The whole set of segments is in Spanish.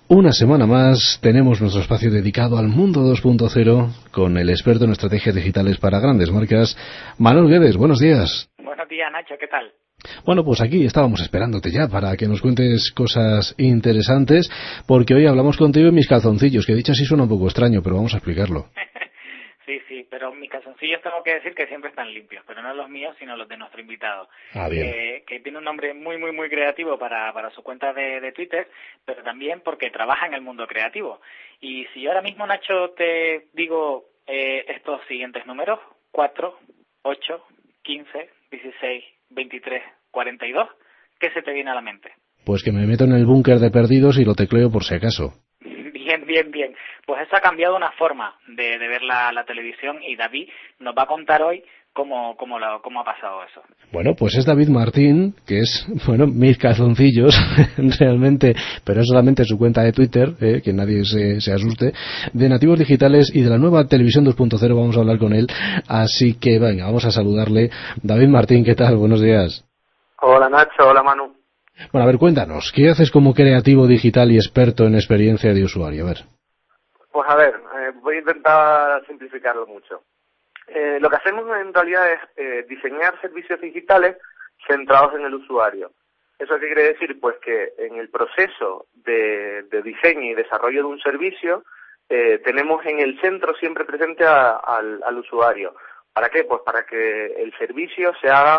Una semana más tenemos nuestro espacio dedicado al mundo 2.0 con el experto en estrategias digitales para grandes marcas, Manuel Guedes. Buenos días. Buenos días, Nacho, ¿qué tal? Bueno, pues aquí estábamos esperándote ya para que nos cuentes cosas interesantes, porque hoy hablamos contigo en mis calzoncillos, que dicho así suena un poco extraño, pero vamos a explicarlo. Sí, pero mis calzoncillos tengo que decir que siempre están limpios, pero no los míos, sino los de nuestro invitado. Bien. Que tiene un nombre muy creativo para su cuenta de Twitter, pero también porque trabaja en el mundo creativo. Y si yo ahora mismo, Nacho, te digo estos siguientes números, 4, 8, 15, 16, 23, 42, ¿qué se te viene a la mente? Pues que me meto en el búnker de perdidos y lo tecleo por si acaso. Bien. Pues eso ha cambiado una forma de ver la televisión y David nos va a contar hoy cómo ha pasado eso. Bueno, pues es David Martín, que es, mis calzoncillos, realmente, pero es solamente su cuenta de Twitter, que nadie se asuste, de Nativos Digitales y de la nueva Televisión 2.0 vamos a hablar con él, así que venga, vamos a saludarle. David Martín, ¿qué tal? Buenos días. Hola Nacho, hola Manu. Bueno, a ver, cuéntanos, ¿qué haces como creativo digital y experto en experiencia de usuario? A ver. Pues a ver, voy a intentar simplificarlo mucho. Lo que hacemos en realidad es diseñar servicios digitales centrados en el usuario. ¿Eso qué quiere decir? Pues que en el proceso de diseño y desarrollo de un servicio tenemos en el centro siempre presente al usuario. ¿Para qué? Pues para que el servicio se haga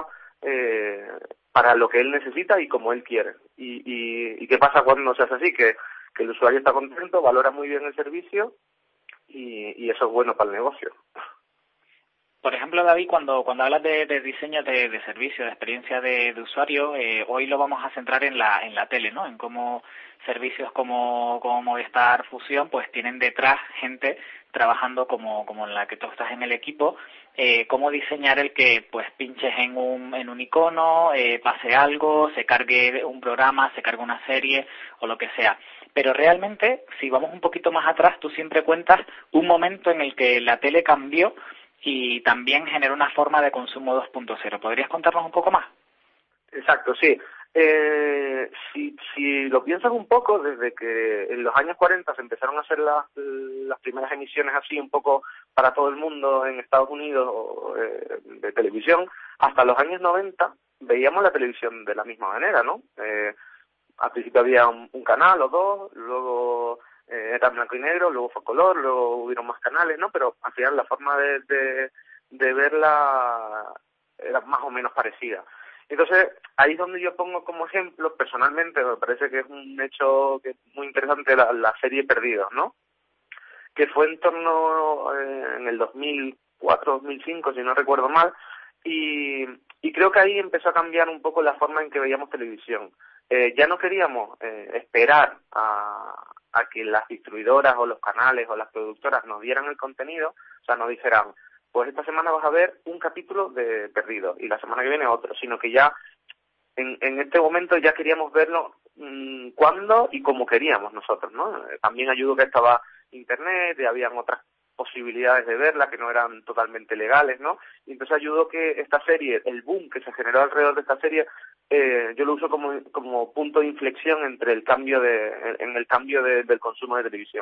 para lo que él necesita y como él quiere. ¿Y qué pasa cuando se hace así? Que el usuario está contento, valora muy bien el servicio y eso es bueno para el negocio. Por ejemplo, David, cuando hablas de diseño de servicio, de experiencia de usuario, hoy lo vamos a centrar en la tele, ¿no? En cómo servicios como Movistar Fusión pues tienen detrás gente trabajando como en la que tú estás en el equipo, cómo diseñar el que pues pinches en un icono, pase algo, se cargue un programa, se cargue una serie o lo que sea. Pero realmente, si vamos un poquito más atrás, tú siempre cuentas un momento en el que la tele cambió y también generó una forma de consumo 2.0. ¿Podrías contarnos un poco más? Exacto, sí. Si lo piensas un poco, desde que en los años 40 se empezaron a hacer las primeras emisiones así un poco para todo el mundo en Estados Unidos de televisión, hasta los años 90 veíamos la televisión de la misma manera, ¿no? Al principio había un canal o dos, luego era blanco y negro, luego fue color, luego hubieron más canales, ¿no? Pero al final la forma de verla era más o menos parecida. Entonces, ahí es donde yo pongo como ejemplo, personalmente, me parece que es un hecho que es muy interesante la serie Perdidos, ¿no? Que fue en torno en el 2004-2005, si no recuerdo mal, y creo que ahí empezó a cambiar un poco la forma en que veíamos televisión. Ya no queríamos esperar a que las distribuidoras o los canales o las productoras nos dieran el contenido, o sea, nos dijeran, pues esta semana vas a ver un capítulo de Perdidos y la semana que viene otro, sino que ya en este momento ya queríamos verlo cuando y como queríamos nosotros, ¿no? También ayudó que estaba internet y habían otras posibilidades de verla que no eran totalmente legales, ¿no? Y entonces ayudó que esta serie, el boom que se generó alrededor de esta serie, yo lo uso como punto de inflexión entre el cambio del consumo de televisión.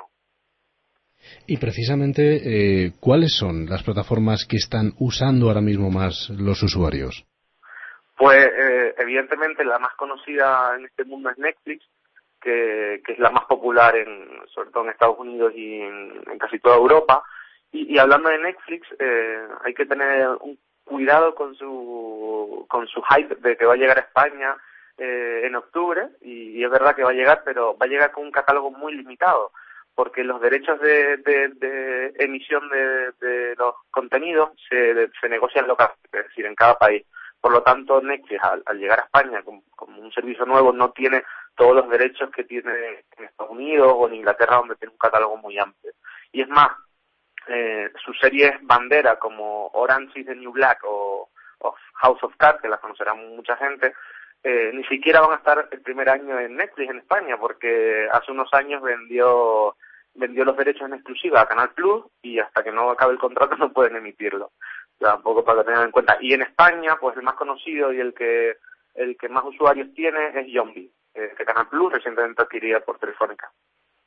Y precisamente, ¿cuáles son las plataformas que están usando ahora mismo más los usuarios? Pues evidentemente la más conocida en este mundo es Netflix, que es la más popular sobre todo en Estados Unidos y en casi toda Europa. Y hablando de Netflix, hay que tener un cuidado con su hype de que va a llegar a España en octubre, y es verdad que va a llegar, pero va a llegar con un catálogo muy limitado, porque los derechos de emisión de los contenidos se negocian localmente, es decir, en cada país. Por lo tanto, Netflix, al llegar a España como un servicio nuevo, no tiene todos los derechos que tiene en Estados Unidos o en Inglaterra, donde tiene un catálogo muy amplio. Y es más, sus series bandera como Orange is the New Black o House of Cards, que las conocerá mucha gente, ni siquiera van a estar el primer año en Netflix en España, porque hace unos años vendió los derechos en exclusiva a Canal Plus y hasta que no acabe el contrato no pueden emitirlo. Tampoco para tener en cuenta. Y en España, pues el más conocido y el que más usuarios tiene es Zombie, que Canal Plus recientemente adquirida por Telefónica.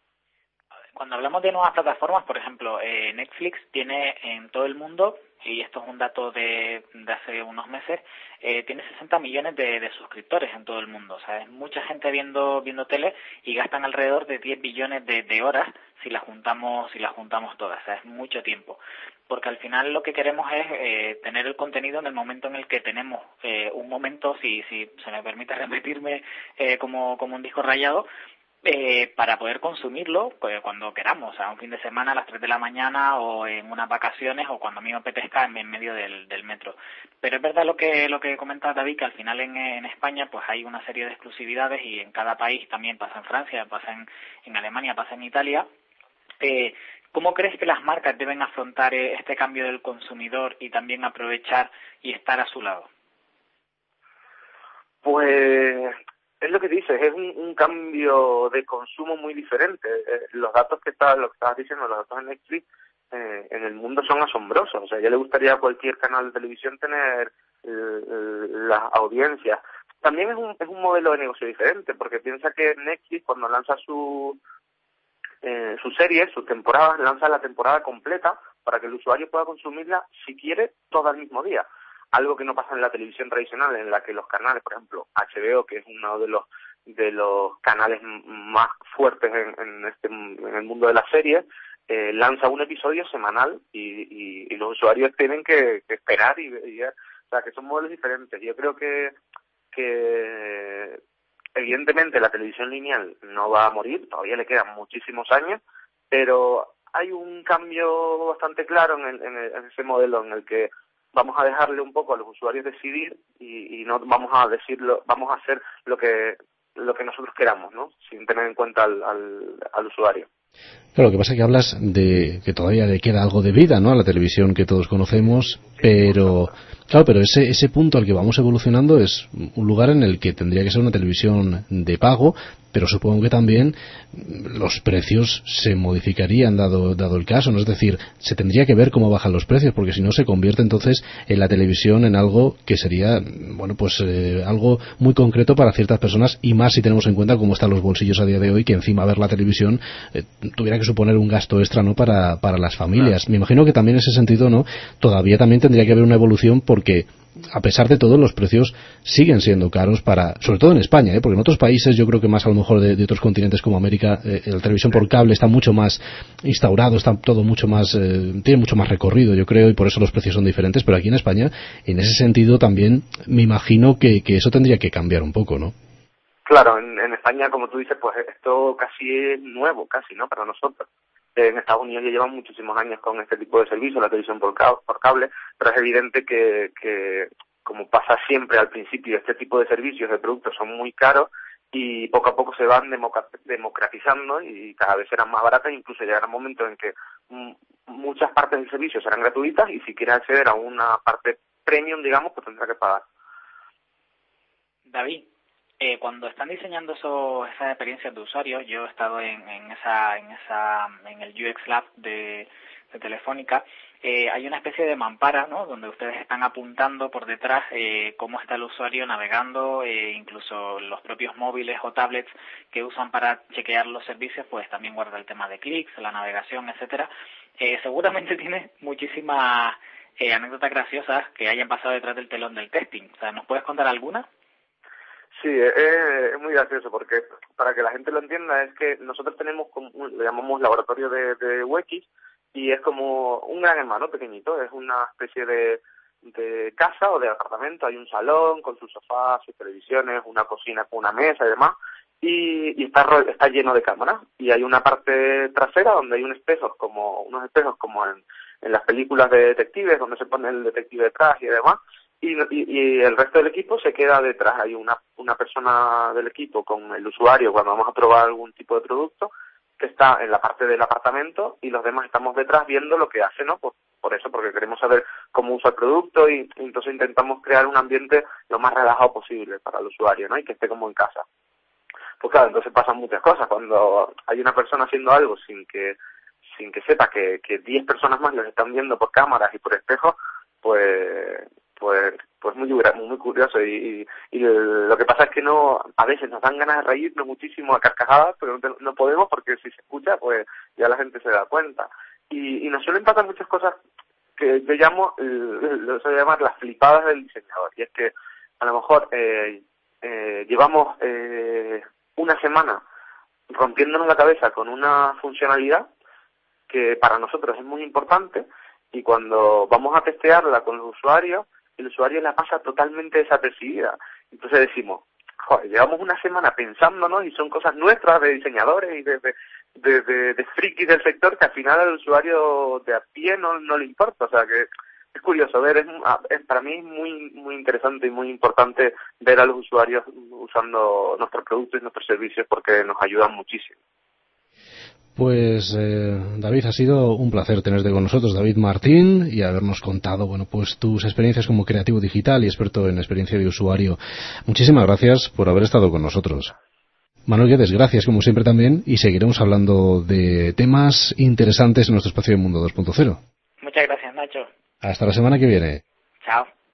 Cuando hablamos de nuevas plataformas, por ejemplo, Netflix tiene en todo el mundo, y esto es un dato de hace unos meses, tiene 60 millones de suscriptores en todo el mundo. O sea, es mucha gente viendo tele y gastan alrededor de 10 billones de horas si las juntamos todas. O sea, es mucho tiempo. Porque al final lo que queremos es tener el contenido en el momento en el que tenemos un momento, si se me permite repetirme como un disco rayado, para poder consumirlo pues, cuando queramos, o sea, un fin de semana a las 3 de la mañana o en unas vacaciones o cuando a mí me apetezca en medio del metro. Pero es verdad lo que comenta David, que al final en España pues hay una serie de exclusividades y en cada país, también pasa en Francia, pasa en Alemania, pasa en Italia. ¿Cómo crees que las marcas deben afrontar este cambio del consumidor y también aprovechar y estar a su lado? Pues es lo que dices, es un cambio de consumo muy diferente. Los datos lo que estabas diciendo, los datos en Netflix en el mundo son asombrosos. O sea, ya le gustaría a cualquier canal de televisión tener las audiencias. También es un modelo de negocio diferente, porque piensa que Netflix cuando lanza sus series, sus temporadas, lanza la temporada completa para que el usuario pueda consumirla, si quiere, todo al mismo día. Algo que no pasa en la televisión tradicional, en la que los canales, por ejemplo, HBO, que es uno de los canales más fuertes en el mundo de las series, lanza un episodio semanal y los usuarios tienen que esperar o sea, que son modelos diferentes. Yo creo que evidentemente la televisión lineal no va a morir, todavía le quedan muchísimos años, pero hay un cambio bastante claro en ese modelo en el que vamos a dejarle un poco a los usuarios decidir y no vamos a hacer lo que nosotros queramos, ¿no? Sin tener en cuenta al usuario. Claro, lo que pasa es que hablas de que todavía le queda algo de vida, ¿no?, a la televisión que todos conocemos, pero claro, pero ese punto al que vamos evolucionando es un lugar en el que tendría que ser una televisión de pago, pero supongo que también los precios se modificarían dado el caso, ¿no? Es decir, se tendría que ver cómo bajan los precios, porque si no se convierte entonces en la televisión en algo que sería, bueno, pues algo muy concreto para ciertas personas, y más si tenemos en cuenta cómo están los bolsillos a día de hoy, que encima ver la televisión tuviera que suponer un gasto extra, ¿no?, para las familias. Claro. Me imagino que también en ese sentido, ¿no?, todavía también tendría que haber una evolución, porque a pesar de todo los precios siguen siendo caros sobre todo en España, porque en otros países, yo creo que más a lo mejor de otros continentes como América, la televisión por cable está mucho más instaurado, está todo mucho más, tiene mucho más recorrido, yo creo, y por eso los precios son diferentes, pero aquí en España, en ese sentido también me imagino que eso tendría que cambiar un poco, ¿no? Claro, en España, como tú dices, pues esto casi es nuevo, ¿no?, para nosotros. En Estados Unidos ya llevan muchísimos años con este tipo de servicio, la televisión por cable, pero es evidente que, como pasa siempre al principio, este tipo de servicios, de productos son muy caros y poco a poco se van democratizando y cada vez serán más baratas, incluso llegará un momento en que muchas partes del servicio serán gratuitas y si quieres acceder a una parte premium, digamos, pues tendrá que pagar. David, cuando están diseñando esas experiencias de usuario, yo he estado en el UX Lab de Telefónica, hay una especie de mampara, ¿no?, donde ustedes están apuntando por detrás cómo está el usuario navegando, incluso los propios móviles o tablets que usan para chequear los servicios, pues también guarda el tema de clics, la navegación, etcétera. Seguramente tiene muchísimas anécdotas graciosas que hayan pasado detrás del telón del testing. O sea, ¿nos puedes contar alguna? Sí, es muy gracioso porque, para que la gente lo entienda, es que nosotros tenemos, le llamamos laboratorio de UX, y es como un gran hermano pequeñito, es una especie de casa o de apartamento, hay un salón con sus sofás, sus televisiones, una cocina con una mesa y demás, y está lleno de cámaras, y hay una parte trasera donde hay unos espejos como en las películas de detectives, donde se pone el detective detrás y demás, y el resto del equipo se queda detrás. Hay una persona del equipo con el usuario cuando vamos a probar algún tipo de producto, que está en la parte del apartamento, y los demás estamos detrás viendo lo que hace, ¿no? Por eso, porque queremos saber cómo usa el producto, y entonces intentamos crear un ambiente lo más relajado posible para el usuario, ¿no?, y que esté como en casa. Pues claro, entonces pasan muchas cosas. Cuando hay una persona haciendo algo sin que sepa que 10 personas más los están viendo por cámaras y por espejos, pues muy curioso y lo que pasa es que a veces nos dan ganas de reírnos muchísimo a carcajadas, pero no podemos porque si se escucha pues ya la gente se da cuenta y nos suelen pasar muchas cosas que yo llamo, lo suelo llamar las flipadas del diseñador, y es que a lo mejor llevamos una semana rompiéndonos la cabeza con una funcionalidad que para nosotros es muy importante, y cuando vamos a testearla con los usuarios, el usuario la pasa totalmente desapercibida. Entonces decimos, joder, llevamos una semana pensándonos y son cosas nuestras de diseñadores y de frikis del sector que al final al usuario de a pie no le importa. O sea que es curioso ver, para mí es muy muy interesante y muy importante ver a los usuarios usando nuestros productos y nuestros servicios porque nos ayudan muchísimo. Pues David, ha sido un placer tenerte con nosotros, David Martín, y habernos contado, bueno, pues tus experiencias como creativo digital y experto en experiencia de usuario. Muchísimas gracias por haber estado con nosotros. Manuel Guedes, gracias como siempre también, y seguiremos hablando de temas interesantes en nuestro espacio de Mundo 2.0. Muchas gracias, Nacho. Hasta la semana que viene. Chao.